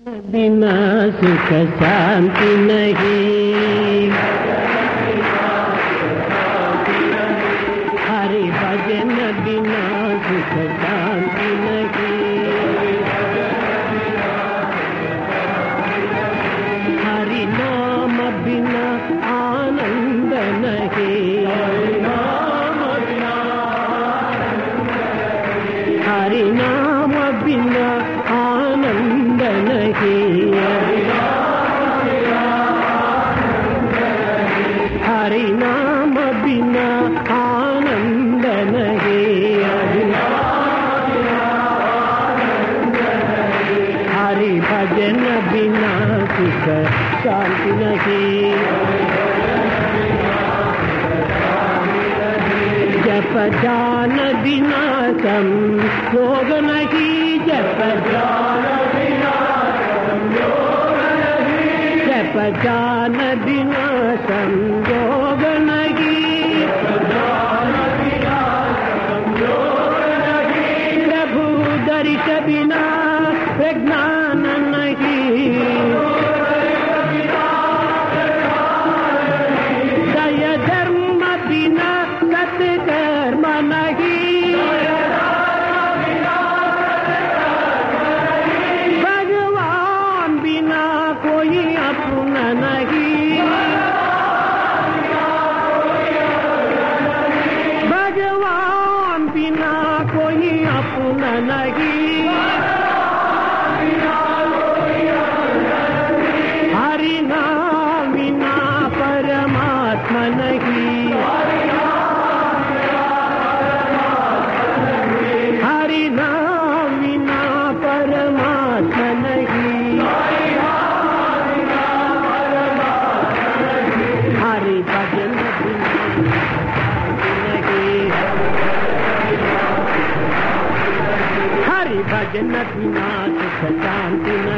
बिना सुख शांति नहीं, हरि भजन बिना सुख शांति नहीं, हरि नाम बिना आनंद नहीं, हरि नाम बिना आनंद नहीं, हरि नाम बिना आनंद नहीं, हरि भजन बिना सुख शांति नहीं, जप जान बिना संयोग नहीं, जप जान बिना संयोग नहीं, प्रभु दर्श बिना प्रज्ञान नहीं, दया धर्म बिना सत्कर्म नहीं, भगवान बिना कोई अपना नहीं, भगवान बिना कोई अपना नहीं, हरि नाम बिना परमात्मा नहीं, हरि नाम बिना परमात्मा नहीं, हरि भजन बिना नहीं, हरि भजन बिना सुख शांति नहीं।